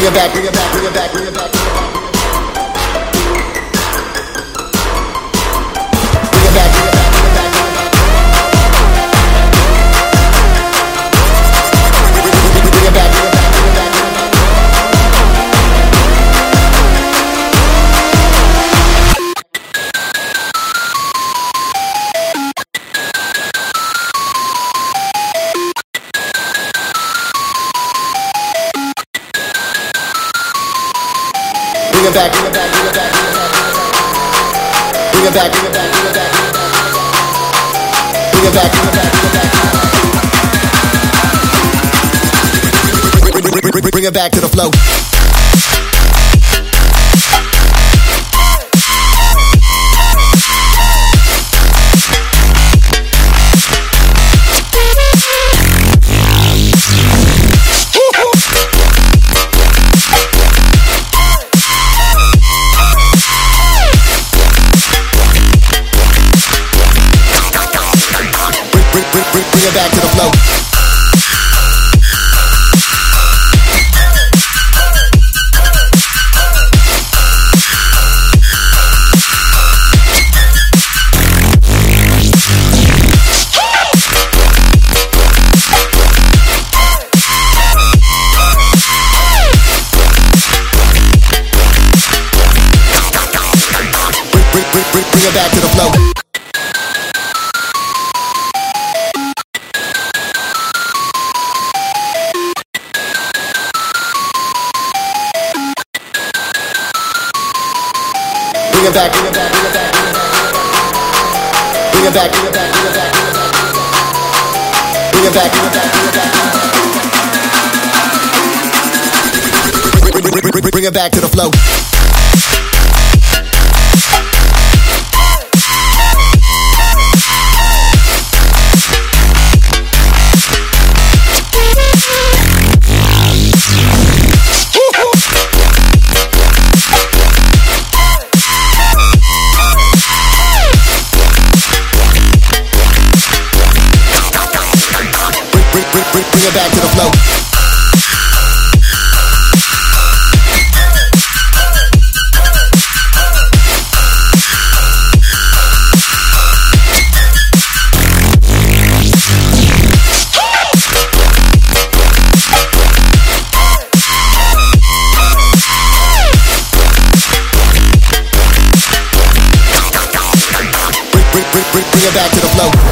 Bring it back, bring it back, bring it back, bring it back. Bring it back, bring it back, bring it back. Bring it back, bring it back, bring it back. Bring it back, bring it back, bring it back. Bring it back, bring it back, bring it back. Bring it back, bring it back, bring it back. Bring it back to the flow. Bring it back to the flow. Bring it back to the flow. Bring it back, bring it back, bring it back. Bring it back, bring it back, bring it back. Bring it back, bring it back, bring it back. Bring it back to the flow. Bring it back to the flow. Bring it back to the flow.